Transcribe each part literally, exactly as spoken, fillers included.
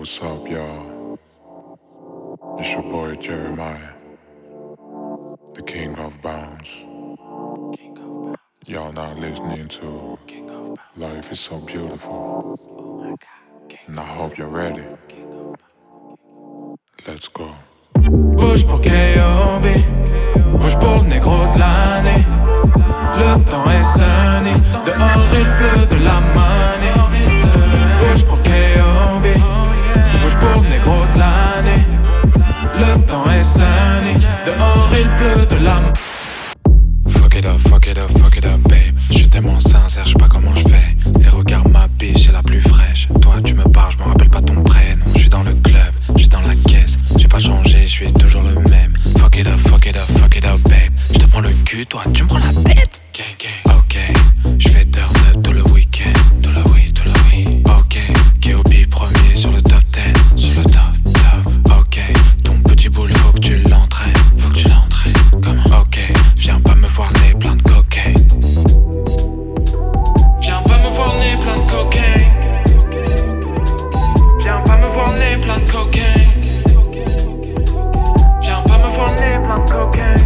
what's up, y'all? It's your boy Jeremiah, the king of bounce. Y'all now listening to Life is So Beautiful, and I hope you're ready. Let's go. Bouge pour K O B, bouge pour le négro de l'année. Le temps est sunny, dehors il pleut de la money. Bouge pour K O B, bouge pour le négro de l'année. Le temps est sunny, dehors il pleut de la money. Fuck it up, fuck it up, fuck it up, babe. J'suis tellement sincère, j'sais pas comment j'fais. Et regarde ma biche, elle la plus fraîche. Toi tu me parles, j'me rappelle pas ton prénom. J'suis dans le club, j'suis dans la caisse. J'ai pas changé, j'suis toujours le même. Fuck it up, fuck it up, fuck it up, babe. J'te prends le cul, toi tu me prends la tête. Gang, gang. Ok, j'fais turn up tout le week-end. Tout le oui, tout le oui. Ok, K O B premier sur le top dix. Sur le top, top. Ok, ton petit boule faut que tu l'entraînes. Faut que tu l'entraînes. Comment? Ok, viens pas me voir nez plein de cocaine. Viens pas me voir nez plein de cocaine. Viens pas me voir nez plein de cocaine. Viens pas me voir nez plein de cocaine.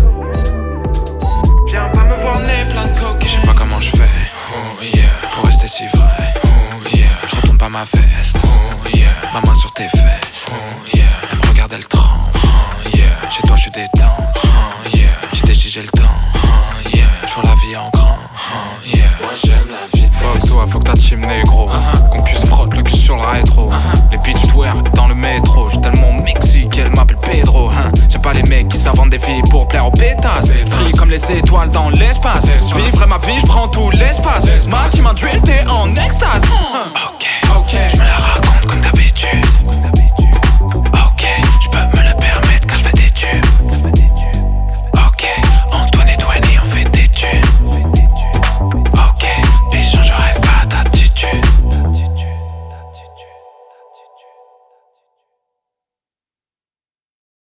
Viens pas me voir nez plein de cocaine. J'sais pas comment j'fais, oh yeah, pour rester si vrai, oh yeah. J'retourne pas ma veste, oh yeah, ma main sur tes fesses, oh yeah. Elle me regarde, elle tremble, oh yeah. Chez toi j'suis détente, oh yeah. J'suis déchiré, j'ai le temps, oh yeah. J'vois la vie en grand, oh yeah. Moi j'aime la vie. Fuck toi, fuck ta team négro, uh-huh. Qu'on puisse frotte le cul sur le rétro, uh-huh. Les bitches twerk dans le métro. J'suis tellement au Mexique qu'elle m'appelle Pedro, hein. J'aime pas les mecs qui s'inventent des vies pour plaire aux pétasses. Brille comme les étoiles dans l'espace. J'vivrai ma vie, j'prends tout l'espace. Ma team a drill, t'es en extase, uh.